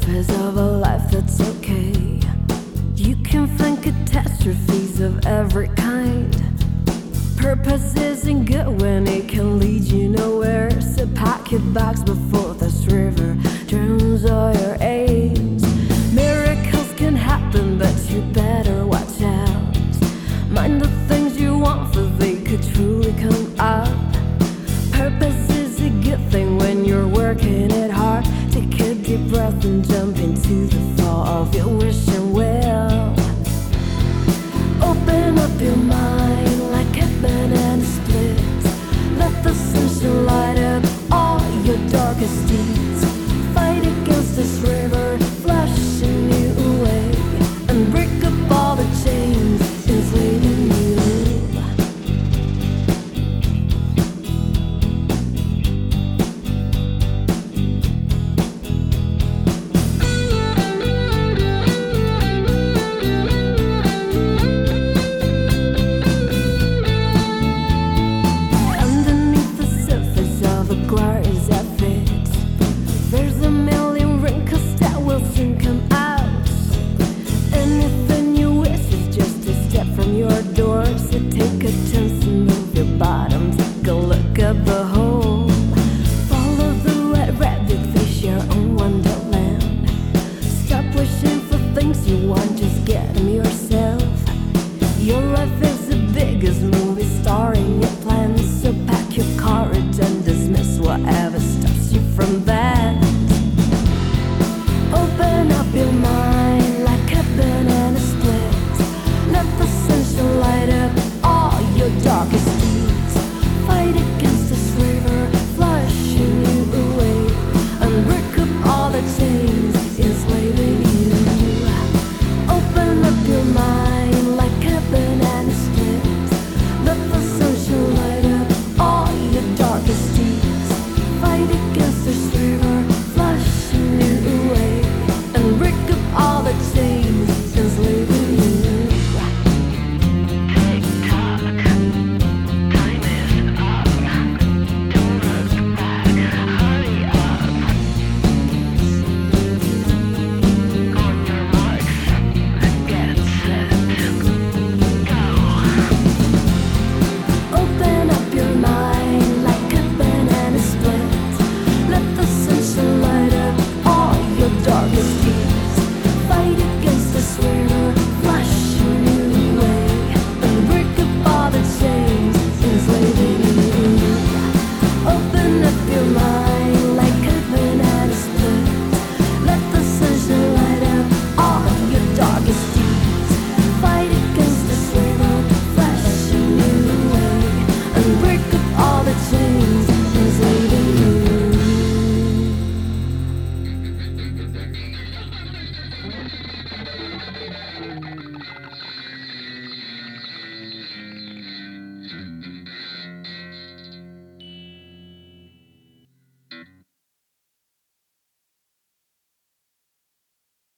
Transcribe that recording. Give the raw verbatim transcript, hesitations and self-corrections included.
purpose of a life that's okay. You can find catastrophes of every kind. Purpose isn't good when it can lead you nowhere. So pack your bags before this river drowns all your aims. Miracles can happen, but you better watch out. Mind the things you want, for they could truly come up. Purpose is a good thing when you're working it hard. Take a deep breath and jump into the fall of your wish and will. Open up your mind.